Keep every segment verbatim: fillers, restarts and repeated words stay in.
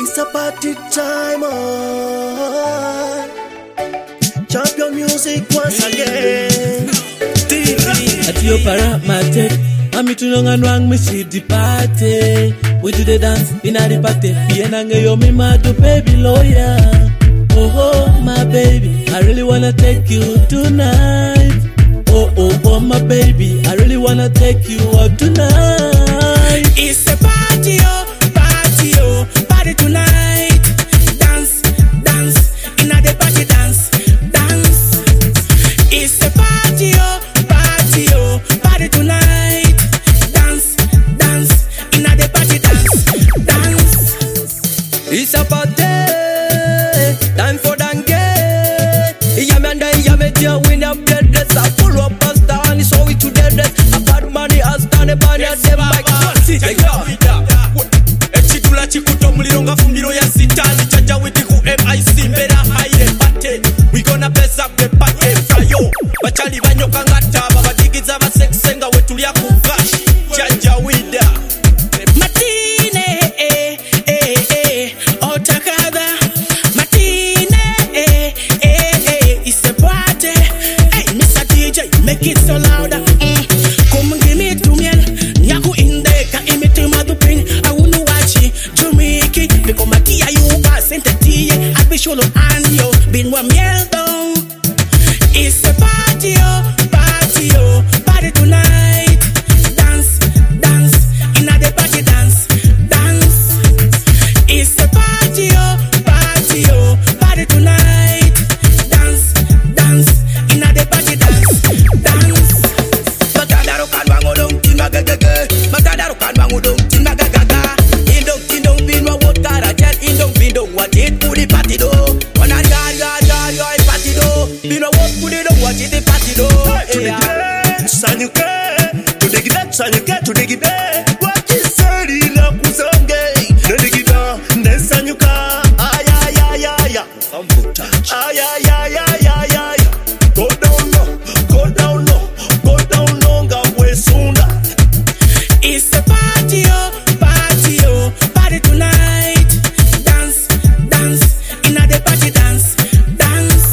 It's a party time, oh. Champion music once again. At your paramatic, I'm to long and wrong, me see the party. We do the dance in a the party. Piananga yo me mad to baby lawyer. Oh, oh, my baby, I really wanna take you tonight. Oh, oh, oh, my baby, I really wanna take you out tonight. It's a party, oh, party, oh, party tonight. Dance, dance, in a the party dance, dance. It's a party, oh, party, oh, party tonight. Dance, dance, in a the party dance, dance. It's a party, time for dange. Yamanda yametia win a blood dress. I pull up a star and show it to the rest. I got money, I stand a bunny at them like Echidula chikuto mulilonga fumbiro ya sitani. Jaja witi ku M I C mbera haire pate. We gonna bless up the party frayo. Bachali banyoka ngata babadigiza baseksenga wetulia ku cash. Jaja wida Martine, eh, eh, eh, otakada. Martine, eh, eh, eh, it's a party. Hey, Mister D J, make it so louder. Mm. Come give me two men. Nyaku indeka imiti madupin. I wanna watch it. Jumiki, because Matia you got sent a tea. I be sure and yo, been one meal down. It's a party, oh, party, oh, party tonight. Dance, dance, in a the party dance, dance. It's a party, oh, party, oh, party tonight. Dance, dance, in a the party dance, dance. Matadaro kan bango dong timba gagage. Matadaro kan bango dong timba gagaga. Indong indong binwa wot karajan. Indong bindong wat it pudi party do. Wana ya ya ya ya party do. Binwa wot pudi do wat it party do. To the get, sanyuke. To the get, sanyuke. To the get. What is seri na kuzonge. To the get, ne sanyuka. Ay ay ay ay ay. Ay ay ay ay ay ay. Go down low, go down low, go down low, ngabwe sunda. It's a party, oh, party, oh, party tonight. Dance, dance, in a the party dance, dance.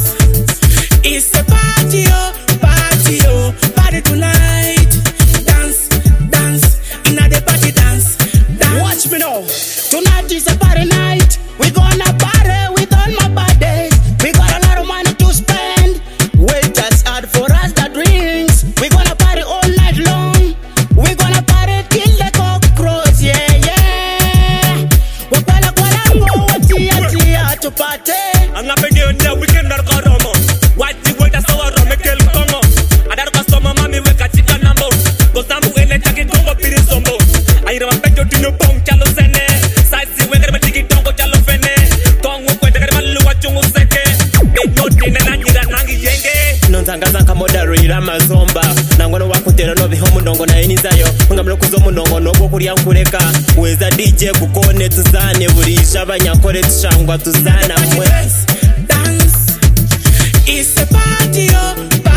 It's a party, oh, party, oh, party tonight. Dance, dance, in a the party dance, dance. Watch me now. Tonight is a party night. We gonna party with all my buddies. We got a lot of money to spend. Waiters add for us the drinks. We gonna party all night long. We gonna party till the cockroach, yeah, yeah. Wapala kwa lango, watia tia to party. Angapende onye weekend narka romo. Wati weta sawa rome kel kongo. Adarka soma mami weka chika nambo. Gozambu ele chaki kongo piri sombo. Aira mapecho dino pong chalo sene. Saisi wekere matiki tongo chalo fene. Kongo kwete kare malu wachungu seke. Bejo dine nanjira nangi yenge. nonzangaza nkamodaro irama zomba nangono wakutera no bihomu ndongo na inizayo ngamlo kuzomu ndongo no kulya nkuleka weza D J kukone tuzane burisha abanyakore tushangwa tuzana mwe Dance, it's a party, oh.